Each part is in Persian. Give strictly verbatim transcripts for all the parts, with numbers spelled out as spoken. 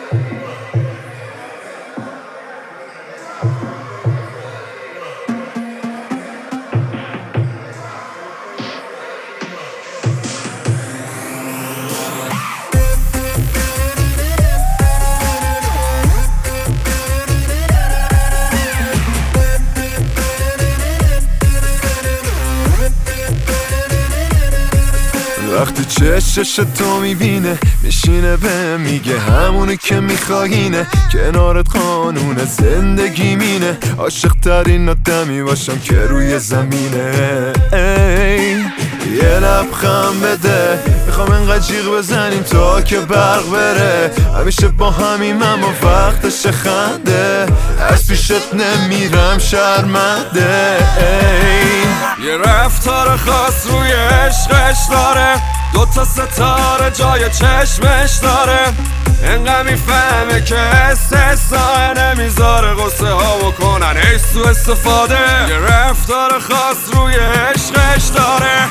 وقتی چشش تو میبینه میشینه به میگه همونی که میخواینه، کنارت قانون زندگی مینه، عاشق ترین آدمی باشم که روی زمینه. ای یه لبخند بده، میخوام انقدر جیغ بزنیم تا که برق بره، همیشه با همیم اما وقتش خنده، از پیشت نمیرم شرمنده. ای یه رفتار خاص روی عشقش داره، دوتا ستاره جای چشمش داره، انقدر میفهمه که استثناء نمیذاره غصه ها بکنن ای سو استفاده. یه رفتار خاص روی عشقش داره.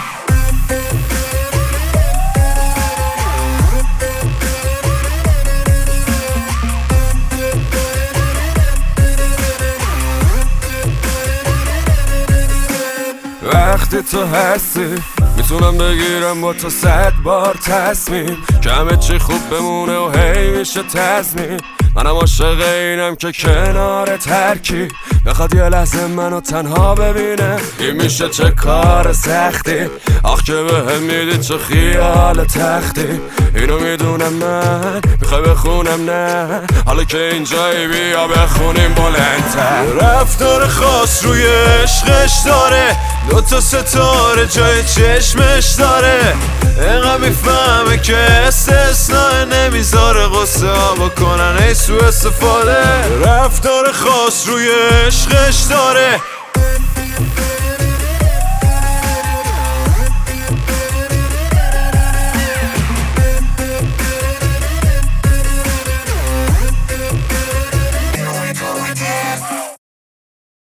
وقتی تو هستی میتونم بگیرم با تو صد بار تصمیم که همه چی خوب بمونه و هی میشه تضمین. منم عاشق اینم که کنار ترکی بخواد یه لحظه منو تنها ببینه، این میشه چه کار سختی، آخ که بهم میدی چه خیال تختی. اینو میدونم من میخوای بخونم نه، حالا که اینجایی بیا بخونیم بلندتر. رفتار خاص روی عشقش داره، دوتا ستاره جای چشمش داره، اینقدر میفهمه که استثناء نمیذاره غصه ها بکنن ای سو استفاده. رفتار خاص روی عشقش داره،